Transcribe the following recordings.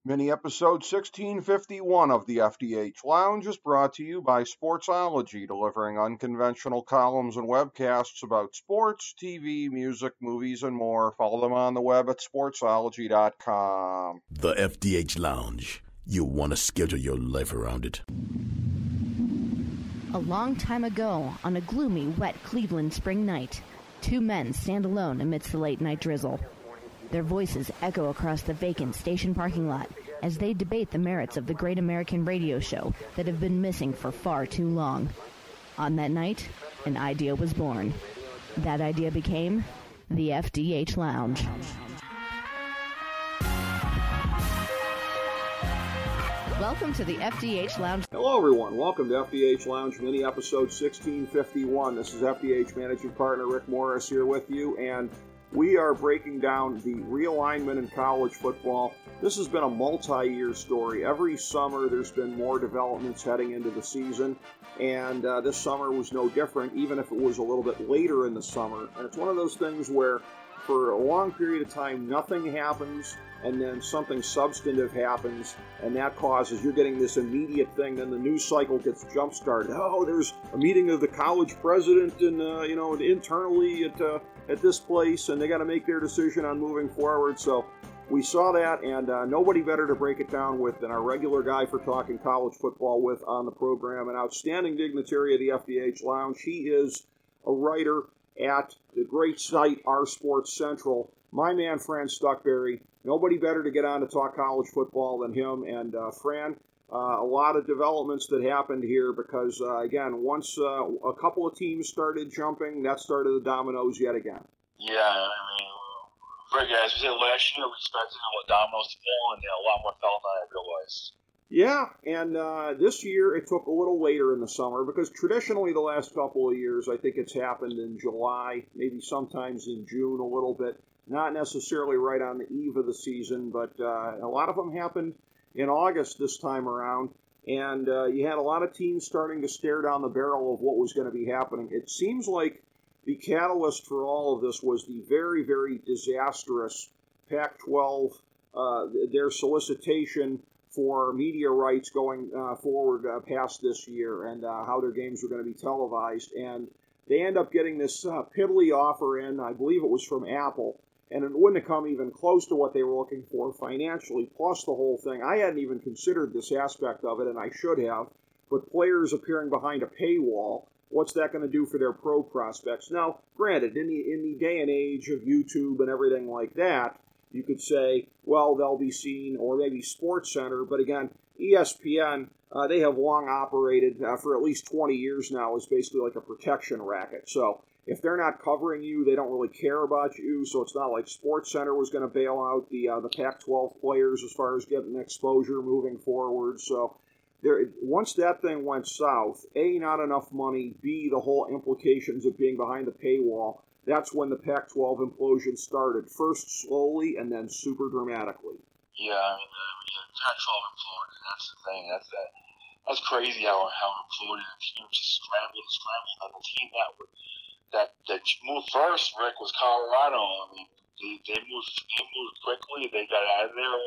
Mini episode 1651 of the FDH Lounge is brought to you by Sportsology, delivering unconventional columns and webcasts about sports, TV, music, movies, and more. Follow them on the web at sportsology.com. The FDH Lounge. You want to schedule your life around it. A long time ago, on a gloomy, wet Cleveland spring night, two men stand alone amidst the late-night drizzle. Their voices echo across the vacant station parking lot as they debate the merits of the great American radio show that have been missing for far too long. On that night, an idea was born. That idea became the FDH Lounge. Welcome to the FDH Lounge. Hello, everyone. Welcome to FDH Lounge mini episode 1651. This is FDH managing partner Rick Morris here with you, and we are breaking down the realignment in college football. This has been a multi-year story. Every summer there's been more developments heading into the season, and this summer was no different, even if it was a little bit later in the summer. And it's one of those things where for a long period of time nothing happens, and then something substantive happens, and that causes, you're getting this immediate thing, then the news cycle gets jump-started. Oh, there's a meeting of the college president and, internally at this place, and they got to make their decision on moving forward. So we saw that, and nobody better to break it down with than our regular guy for talking college football with on the program, an outstanding dignitary of the FDH Lounge. He is a writer at the great site Our Sports Central. My man, Fran Stuckberry. Nobody better to get on to talk college football than him. And Fran, a lot of developments that happened here because, again, once a couple of teams started jumping, that started the dominoes yet again. Yeah, I mean, Rick, as we said last year, we expected dominoes to fall, and a lot more fell than I realized. Yeah, and this year it took a little later in the summer because traditionally the last couple of years, I think it's happened in July, maybe sometimes in June a little bit. Not necessarily right on the eve of the season, but a lot of them happened in August this time around, and you had a lot of teams starting to stare down the barrel of what was going to be happening. It seems like the catalyst for all of this was the very, very disastrous Pac-12, their solicitation for media rights going forward past this year and how their games were going to be televised. And they end up getting this piddly offer in, I believe it was from Apple, and it wouldn't have come even close to what they were looking for financially, plus the whole thing. I hadn't even considered this aspect of it, and I should have, but players appearing behind a paywall, what's that going to do for their pro prospects? Now, granted, in the day and age of YouTube and everything like that, you could say, well, they'll be seen, or maybe SportsCenter, but again, ESPN, they have long operated for at least 20 years now as basically like a protection racket. So if they're not covering you, they don't really care about you. So it's not like SportsCenter was going to bail out the Pac-12 players as far as getting exposure moving forward. So once that thing went south, A, not enough money, B, the whole implications of being behind the paywall, that's when the Pac-12 implosion started. First slowly and then super dramatically. Yeah, I mean, Pac-12 imploded. That's the thing. That's crazy how it imploded. The team just scrambled. And the team that moved first, Rick, was Colorado. I mean, they moved quickly. They got out of there.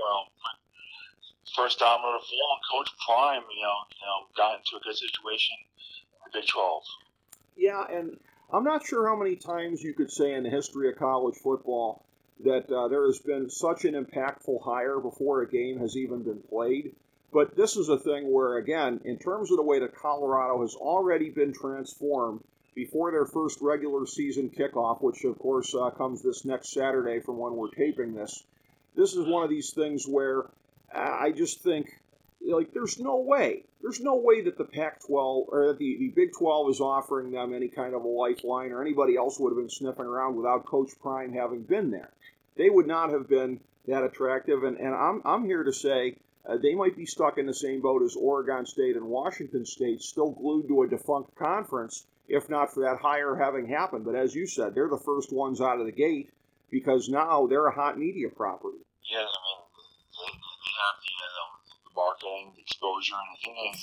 First domino to fall. Coach Prime, got into a good situation in the Big 12. Yeah, and I'm not sure how many times you could say in the history of college football that there has been such an impactful hire before a game has even been played. But this is a thing where, again, in terms of the way that Colorado has already been transformed before their first regular season kickoff, which of course comes this next Saturday from when we're taping this, this is one of these things where I just think, there's no way that the Pac-12 or the Big 12 is offering them any kind of a lifeline, or anybody else would have been sniffing around without Coach Prime having been there. They would not have been that attractive, and I'm here to say they might be stuck in the same boat as Oregon State and Washington State, still glued to a defunct conference, if not for that hire having happened. But as you said, they're the first ones out of the gate because now they're a hot media property. Yes, I mean, they have the marketing, the exposure, and the thing is,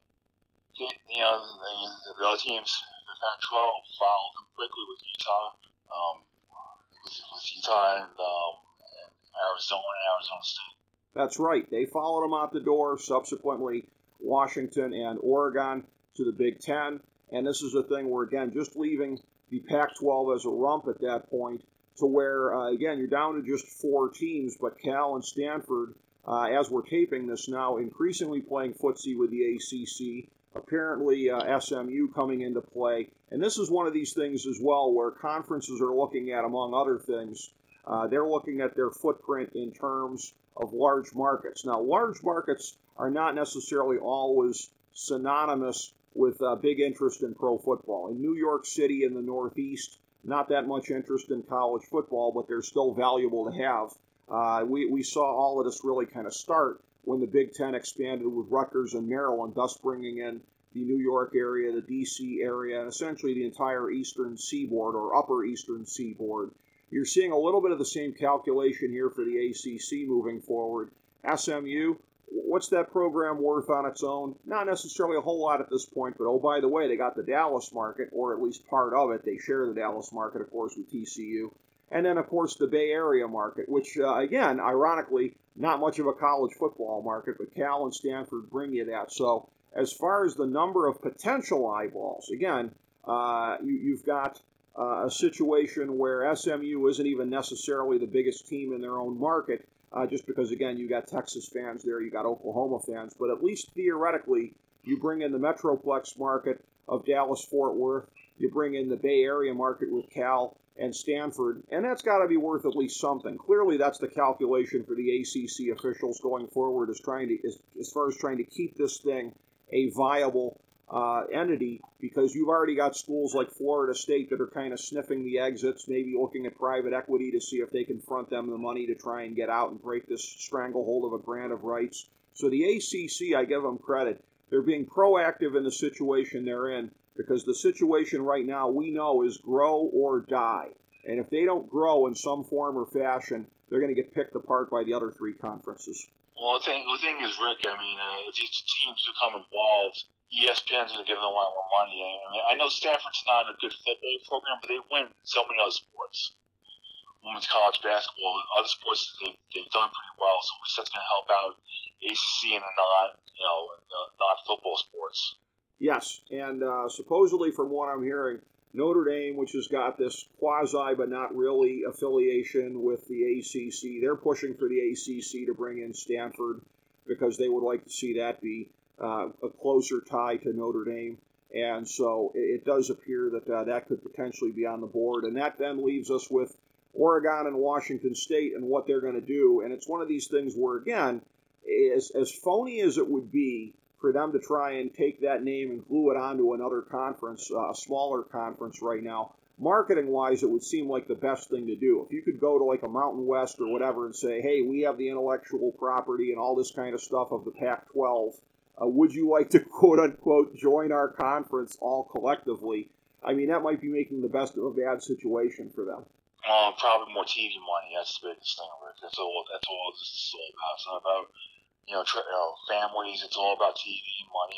the other teams, the Pac-12, followed them quickly with Utah, and Arizona State. That's right. They followed them out the door. Subsequently, Washington and Oregon to the Big Ten. And this is a thing where, again, just leaving the Pac-12 as a rump at that point to where, again, you're down to just 4 teams, but Cal and Stanford, as we're taping this now, increasingly playing footsie with the ACC. Apparently, SMU coming into play. And this is one of these things as well where conferences are looking at, among other things, they're looking at their footprint in terms of large markets. Now, large markets are not necessarily always synonymous with big interest in pro football. In New York City in the Northeast, not that much interest in college football, but they're still valuable to have. We saw all of this really kind of start when the Big Ten expanded with Rutgers and Maryland, thus bringing in the New York area, the D.C. area, and essentially the entire Eastern Seaboard or Upper Eastern Seaboard. You're seeing a little bit of the same calculation here for the ACC moving forward. SMU, what's that program worth on its own? Not necessarily a whole lot at this point, but oh, by the way, they got the Dallas market, or at least part of it. They share the Dallas market, of course, with TCU. And then, of course, the Bay Area market, which, again, ironically, not much of a college football market, but Cal and Stanford bring you that. So as far as the number of potential eyeballs, again, you've got a situation where SMU isn't even necessarily the biggest team in their own market, just because, again, you got Texas fans there, you got Oklahoma fans, but at least theoretically, you bring in the Metroplex market of Dallas-Fort Worth, you bring in the Bay Area market with Cal and Stanford, and that's got to be worth at least something. Clearly, that's the calculation for the ACC officials going forward, as far as trying to keep this thing a viable entity, because you've already got schools like Florida State that are kind of sniffing the exits, maybe looking at private equity to see if they can front them the money to try and get out and break this stranglehold of a grant of rights. So the ACC, I give them credit. They're being proactive in the situation they're in, because the situation right now we know is grow or die. And if they don't grow in some form or fashion, they're going to get picked apart by the other 3 conferences. Well, the thing is, Rick, I mean, if these teams become involved, ESPN's going to give them a lot more money. I mean, I know Stanford's not a good football program, but they win so many other sports. Women's college basketball, other sports, they've done pretty well, so that's going to help out ACC and the non-football sports. Yes, and supposedly from what I'm hearing, Notre Dame, which has got this quasi but not really affiliation with the ACC, they're pushing for the ACC to bring in Stanford because they would like to see that be a closer tie to Notre Dame. And so it does appear that that could potentially be on the board. And that then leaves us with Oregon and Washington State and what they're going to do. And it's one of these things where, again, as phony as it would be for them to try and take that name and glue it onto another conference, a smaller conference right now, marketing-wise, it would seem like the best thing to do. If you could go to like a Mountain West or whatever and say, hey, we have the intellectual property and all this kind of stuff of the Pac-12, would you like to, quote-unquote, join our conference all collectively? I mean, that might be making the best of a bad situation for them. Probably more TV money. That's the biggest thing, Rick. That's all this is all about. It's not about families. It's all about TV, money.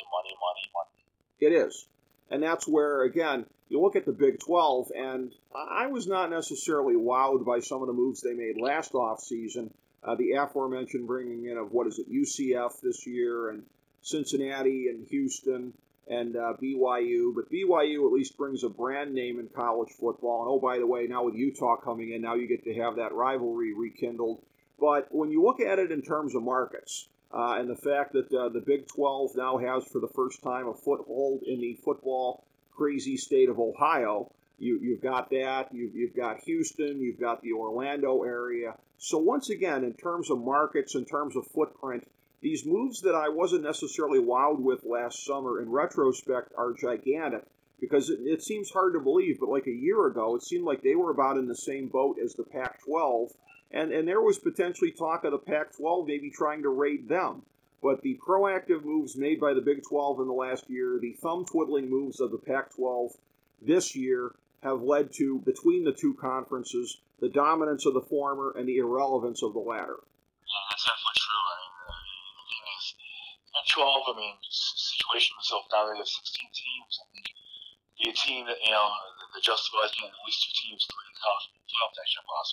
It is. And that's where, again, you look at the Big 12, and I was not necessarily wowed by some of the moves they made last offseason. The aforementioned bringing in of, UCF this year, and Cincinnati and Houston and BYU. But BYU at least brings a brand name in college football. And, oh, by the way, now with Utah coming in, now you get to have that rivalry rekindled. But when you look at it in terms of markets, and the fact that the Big 12 now has for the first time a foothold in the football crazy state of Ohio, you've got that, you've got Houston, you've got the Orlando area. So once again, in terms of markets, in terms of footprint, these moves that I wasn't necessarily wowed with last summer, in retrospect, are gigantic, because it seems hard to believe, but like a year ago, it seemed like they were about in the same boat as the Pac-12, and there was potentially talk of the Pac-12 maybe trying to raid them. But the proactive moves made by the Big 12 in the last year, the thumb-twiddling moves of the Pac-12 this year, have led to, between the two conferences, the dominance of the former and the irrelevance of the latter. Yeah, that's definitely true. I mean, the thing is, Pac-12, situation itself now, they have 16 teams. I think be a team that, that justifies getting at least 2 teams to the college playoff, that's impossible.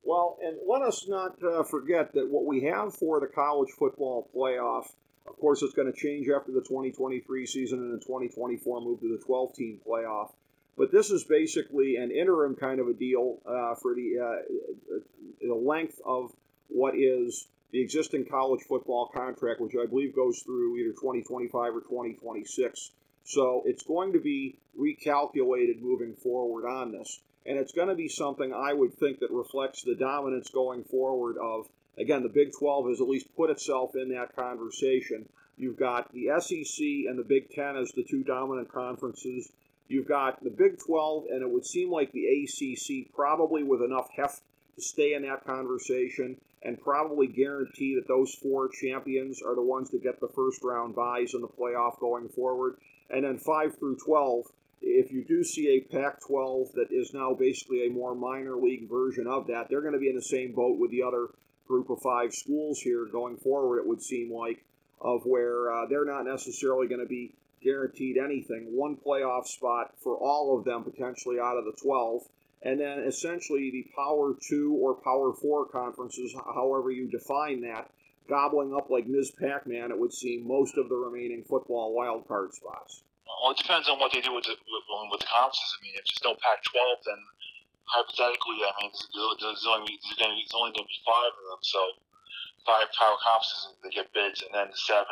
Well, and let us not forget that what we have for the college football playoff, of course, it's going to change after the 2023 season and the 2024 move to the 12-team playoff. But this is basically an interim kind of a deal for the length of what is the existing college football contract, which I believe goes through either 2025 or 2026. So it's going to be recalculated moving forward on this. And it's going to be something I would think that reflects the dominance going forward of, again, the Big 12 has at least put itself in that conversation. You've got the SEC and the Big 10 as the two dominant conferences. You've got the Big 12, and it would seem like the ACC probably with enough heft to stay in that conversation and probably guarantee that those four champions are the ones that get the first-round byes in the playoff going forward. And then 5 through 12, if you do see a Pac-12 that is now basically a more minor league version of that, they're going to be in the same boat with the other group of 5 schools here going forward, it would seem like, of where they're not necessarily going to be guaranteed anything. One playoff spot for all of them potentially out of the 12, and then essentially the Power 2 or Power 4 conferences, however you define that, gobbling up like Ms. Pac-Man, it would seem, most of the remaining football wildcard spots. Well, it depends on what they do with the conferences. I mean, if there's no Pac-12, then hypothetically, I mean, there's only going to be 5 of them. So 5 power conferences that get bids, and then 7,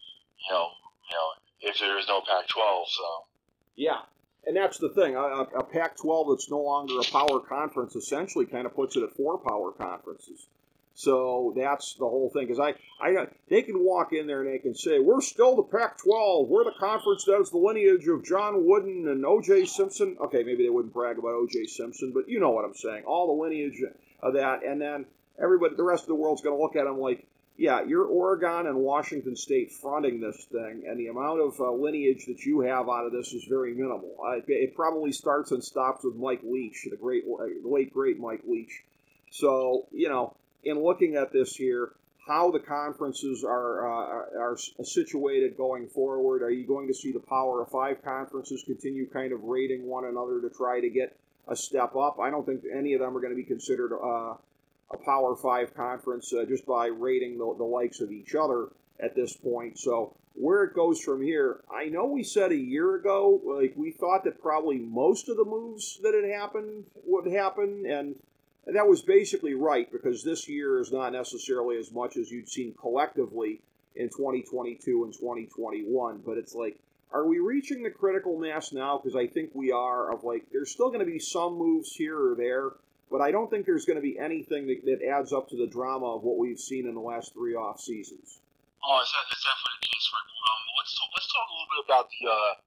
if there is no Pac-12. So yeah, and that's the thing. A Pac-12 that's no longer a power conference essentially kind of puts it at 4 power conferences. So that's the whole thing. Because they can walk in there and they can say, we're still the Pac-12. We're the conference that is the lineage of John Wooden and O.J. Simpson. Okay, maybe they wouldn't brag about O.J. Simpson, but you know what I'm saying. All the lineage of that. And then everybody, the rest of the world's going to look at them like, yeah, you're Oregon and Washington State fronting this thing, and the amount of lineage that you have out of this is very minimal. It probably starts and stops with Mike Leach, the late, great Mike Leach. So, in looking at this here, how the conferences are situated going forward, are you going to see the Power of 5 conferences continue kind of rating one another to try to get a step up? I don't think any of them are going to be considered a Power 5 conference just by rating the likes of each other at this point. So where it goes from here, I know we said a year ago, like we thought that probably most of the moves that had happened would happen, and that was basically right, because this year is not necessarily as much as you'd seen collectively in 2022 and 2021. But it's like, are we reaching the critical mass now? Because I think we are, of like, there's still going to be some moves here or there, but I don't think there's going to be anything that adds up to the drama of what we've seen in the last 3 off seasons. Oh, it's definitely the case, Rick. Let's talk a little bit about the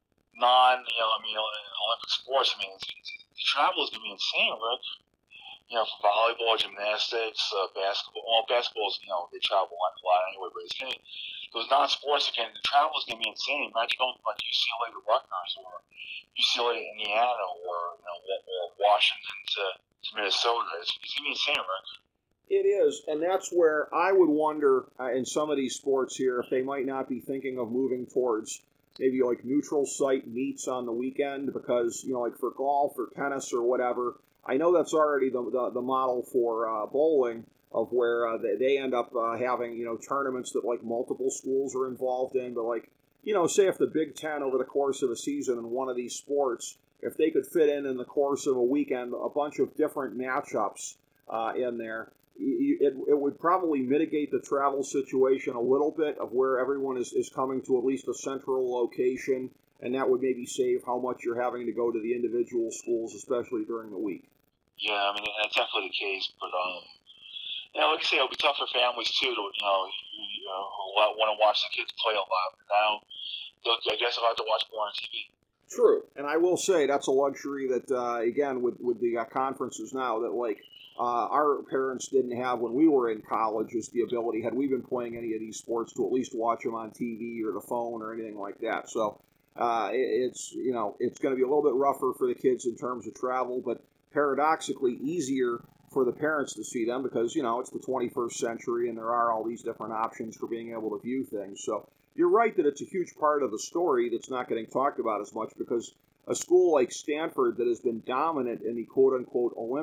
Olympic sports. I mean, the travel is going to be insane, Rick. For volleyball, gymnastics, basketball. Well, basketball is, they travel a lot anyway, but it's going to, those non-sports, again, the travel is going to be insane. Imagine going from like UCLA to Rutgers, or UCLA to Indiana, or Washington to Minnesota. It's going to be insane, right? It is, and that's where I would wonder in some of these sports here if they might not be thinking of moving towards maybe like neutral site meets on the weekend, because, like for golf or tennis or whatever, I know that's already the model for bowling, of where they end up having, tournaments that like multiple schools are involved in. But like, say if the Big Ten over the course of a season in one of these sports, if they could fit in the course of a weekend a bunch of different matchups in there, it would probably mitigate the travel situation a little bit of where everyone is coming to at least a central location, and that would maybe save how much you're having to go to the individual schools, especially during the week. Yeah, I mean, that's definitely the case, but like I say, it'll be tough for families too to want to watch the kids play a lot. Now, I guess I'll have to watch more on TV. True, and I will say that's a luxury that again with the conferences now that like our parents didn't have when we were in college, is the ability, had we been playing any of these sports, to at least watch them on TV or the phone or anything like that. So it's going to be a little bit rougher for the kids in terms of travel, but paradoxically easier for the parents to see them because, it's the 21st century and there are all these different options for being able to view things. So you're right that it's a huge part of the story that's not getting talked about as much, because a school like Stanford that has been dominant in the quote-unquote Olympic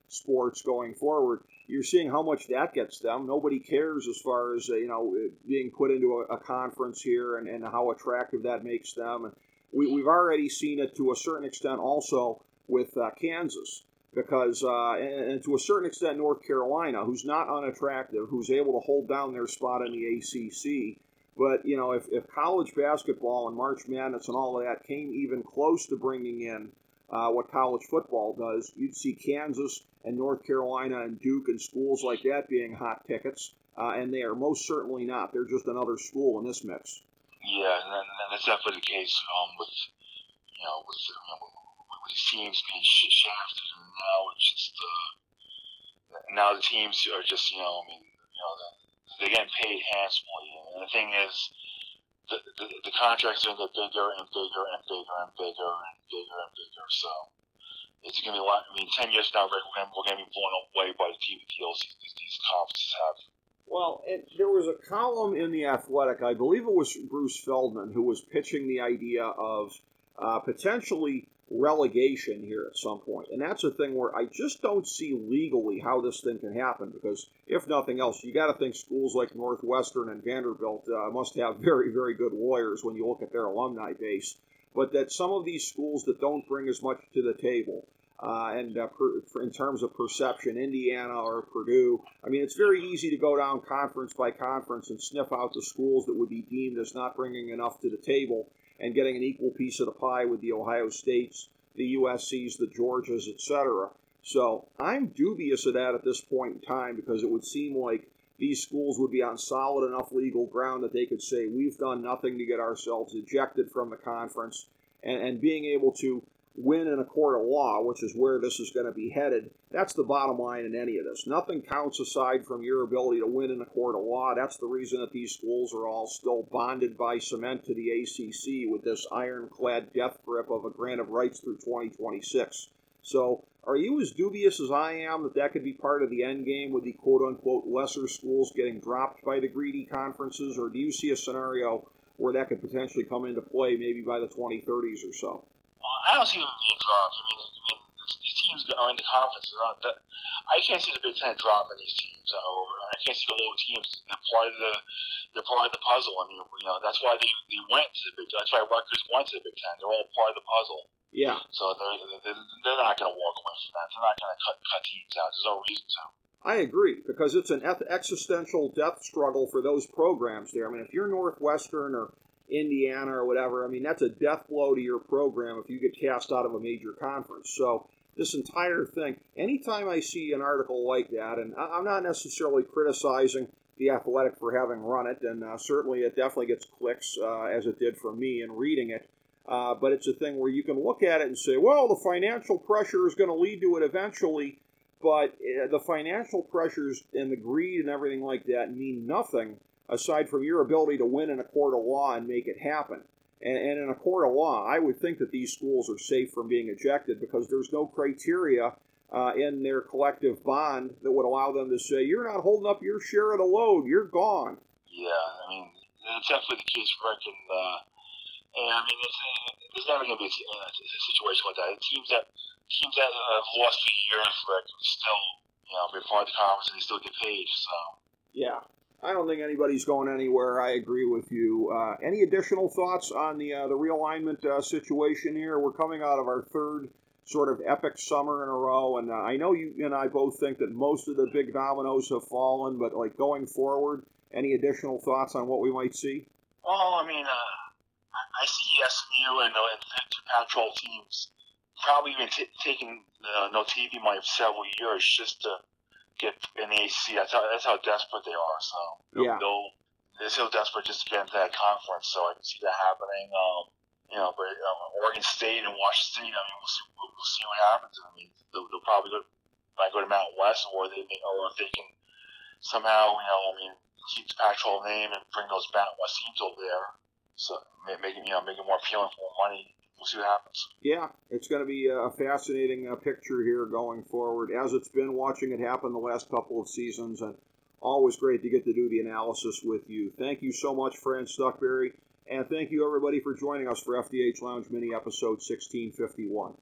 sports going forward. You're seeing how much that gets them. Nobody cares as far as being put into a conference here and how attractive that makes them. And we've already seen it to a certain extent also with Kansas, because and to a certain extent North Carolina, who's not unattractive, who's able to hold down their spot in the ACC. But if college basketball and March Madness and all of that came even close to bringing in what college football does, you'd see Kansas and North Carolina and Duke and schools like that being hot tickets, and they are most certainly not. They're just another school in this mix. Yeah, and that's definitely the case with these teams being shafted, and now it's just now the teams are just they're getting paid handsomely, and the thing is, the contracts are going to get bigger and bigger and bigger and bigger and bigger and bigger. So it's going to be a lot. 10 years from now, we're going to be blown away by the TV deals these conferences have. Well, there was a column in The Athletic, I believe it was Bruce Feldman, who was pitching the idea of potentially relegation here at some point. And that's a thing where I just don't see legally how this thing can happen, because if nothing else, you got to think schools like Northwestern and Vanderbilt must have very, very good lawyers when you look at their alumni base. But that some of these schools that don't bring as much to the table, in terms of perception, Indiana or Purdue, it's very easy to go down conference by conference and sniff out the schools that would be deemed as not bringing enough to the table and getting an equal piece of the pie with the Ohio States, the USCs, the Georgias, etc. So I'm dubious of that at this point in time, because it would seem like these schools would be on solid enough legal ground that they could say, we've done nothing to get ourselves ejected from the conference, and being able to win in a court of law, which is where this is going to be headed. That's the bottom line in any of this. Nothing counts aside from your ability to win in a court of law. That's the reason that these schools are all still bonded by cement to the ACC with this ironclad death grip of a grant of rights through 2026. So are you as dubious as I am that could be part of the end game with the quote-unquote lesser schools getting dropped by the greedy conferences, or do you see a scenario where that could potentially come into play maybe by the 2030s or so? I don't see them being dropped. These teams are in the conference. I can't see the Big Ten dropping these teams. I can't see the lower teams. They're part of the puzzle. That's why they went to the Big Ten. That's why Rutgers went to the Big Ten. They're all part of the puzzle. Yeah. So they're not going to walk away from that. They're not going to cut teams out. There's no reason to. I agree, because it's an existential death struggle for those programs there. If you're Northwestern or Indiana or whatever, that's a death blow to your program if you get cast out of a major conference. So this entire thing, anytime I see an article like that, and I'm not necessarily criticizing The Athletic for having run it, and certainly it definitely gets clicks, as it did for me in reading it, but it's a thing where you can look at it and say, well, the financial pressure is going to lead to it eventually, but the financial pressures and the greed and everything like that mean nothing aside from your ability to win in a court of law and make it happen. And in a court of law, I would think that these schools are safe from being ejected, because there's no criteria in their collective bond that would allow them to say, you're not holding up your share of the load, you're gone. Yeah, that's definitely the case, Rick. There's never going to be a situation like that. Teams that have lost for years, Rick, still, been part of the conference and they still get paid. So yeah. I don't think anybody's going anywhere. I agree with you. Any additional thoughts on the realignment situation here? We're coming out of our third sort of epic summer in a row, and I know you and I both think that most of the big dominoes have fallen, but going forward, any additional thoughts on what we might see? Well, I see SMU and the Pac-12 teams probably even taking no TV money for several years just to get in the ACC. That's how desperate they are. So they're so desperate just to get into that conference. So I can see that happening. But Oregon State and Washington State, we'll see what happens. They'll probably go to Mountain West, or if they can somehow keep the Pac-12 name and bring those Mountain West teams over there. So make it more appealing for more money. We'll see what happens. Yeah, it's going to be a fascinating picture here going forward, as it's been watching it happen the last couple of seasons, and always great to get to do the analysis with you. Thank you so much, Fran Stuckberry, and thank you, everybody, for joining us for FDH Lounge Mini Episode 1651.